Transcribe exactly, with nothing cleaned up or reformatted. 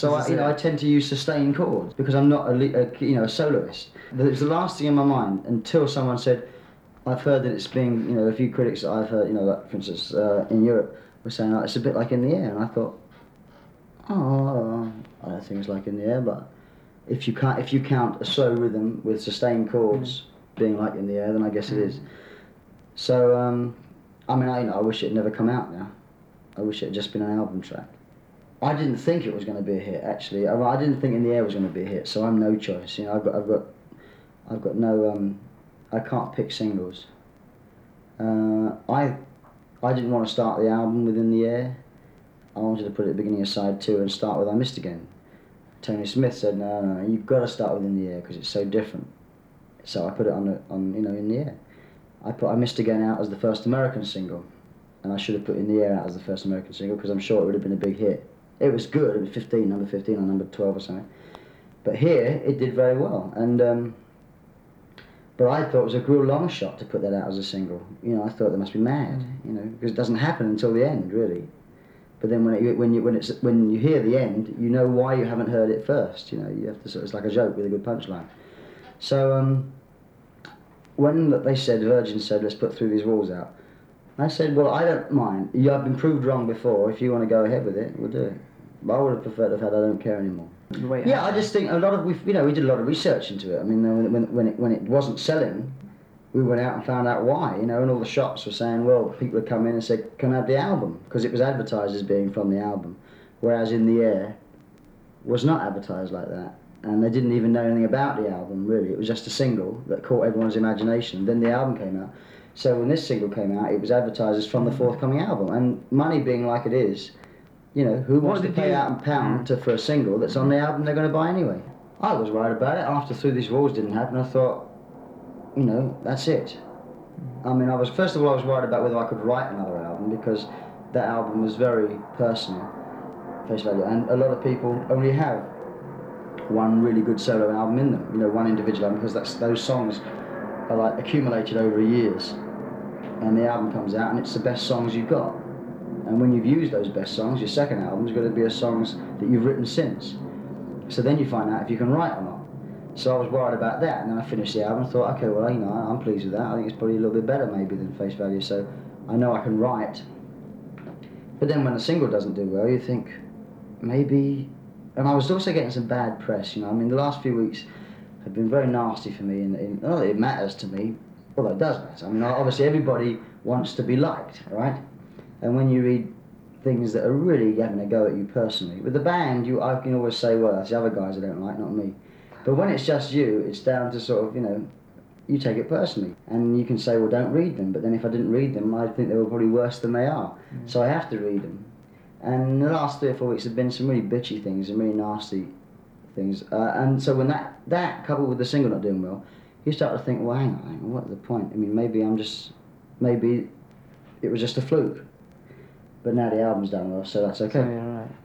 So I, you know, I tend to use sustained chords because I'm not a, a you know a soloist. It was the last thing in my mind until someone said, "I've heard that it's being you know a few critics that I've heard you know like, for instance uh, in Europe were saying like, it's a bit like In the Air," and I thought, oh, I don't think it's like In the Air, but if you can't if you count a slow rhythm with sustained chords mm. being like In the Air, then I guess mm. it is. So um, I mean, I you know I wish it had never come out now. I wish it had just been an album track. I didn't think it was going to be a hit. Actually, I, I didn't think In the Air was going to be a hit. So I'm no choice. You know, I've got, I've got, I've got no. Um, I can't pick singles. Uh, I, I didn't want to start the album with In the Air. I wanted to put it at the beginning of side two and start with I Missed Again. Tony Smith said, no, no, no, you've got to start with In the Air because it's so different. So I put it on, the, on, you know, In the Air. I put I Missed Again out as the first American single, and I should have put In the Air out as the first American single because I'm sure it would have been a big hit. It was good. It was fifteen, number fifteen or number twelve or something. But here, it did very well. And um, but I thought it was a real long shot to put that out as a single. You know, I thought they must be mad. You know, because it doesn't happen until the end, really. But then when it, when you when it's when you hear the end, you know why you haven't heard it first. You know, you have to sort of, it's like a joke with a good punchline. So um, when they said Virgin said let's put Through These Walls out, I said, well, I don't mind. You, I've been proved wrong before. If you want to go ahead with it, we'll do it. But I would have preferred to have had I Don't Care Anymore. Wait, yeah, I just think a lot of we, you know, we did a lot of research into it. I mean, when when when it, when it wasn't selling, we went out and found out why. You know, and all the shops were saying, well, people would come in and say, "Can I have the album?" Because it was advertised as being from the album, whereas In the Air was not advertised like that, and they didn't even know anything about the album. Really, it was just a single that caught everyone's imagination. Then the album came out. So when this single came out, it was advertised as from the forthcoming album. And money being like it is, you know, who wants to pay you... out a pound to, for a single that's on the album they're going to buy anyway? I was worried about it. After Through These Walls didn't happen, I thought, you know, that's it. I mean, I was first of all, I was worried about whether I could write another album because that album was very personal, face value. And a lot of people only have one really good solo album in them, you know, one individual album, because that's those songs are like accumulated over years, and the album comes out and it's the best songs you've got. And when you've used those best songs, your second album's got to be a songs that you've written since. So then you find out if you can write or not. So I was worried about that, and then I finished the album and thought, okay, well, you know, I'm pleased with that. I think it's probably a little bit better maybe than Face Value, so I know I can write. But then when the single doesn't do well, you think, maybe... And I was also getting some bad press, you know. I mean, the last few weeks have been very nasty for me, and in, not that it matters to me, although it does matter. I mean, obviously everybody wants to be liked, right? And when you read things that are really having a go at you personally, with the band, you I can always say, well, that's the other guys I don't like, not me. But when it's just you, it's down to sort of, you know, you take it personally. And you can say, well, don't read them, but then if I didn't read them, I'd think they were probably worse than they are. Mm. So I have to read them. And the last three or four weeks have been some really bitchy things and really nasty things, uh, and so when that that coupled with the single not doing well, you start to think, well, hang on, hang on, what's the point? I mean, maybe I'm just, maybe it was just a fluke. But now the album's done well, so that's okay. So, yeah, right.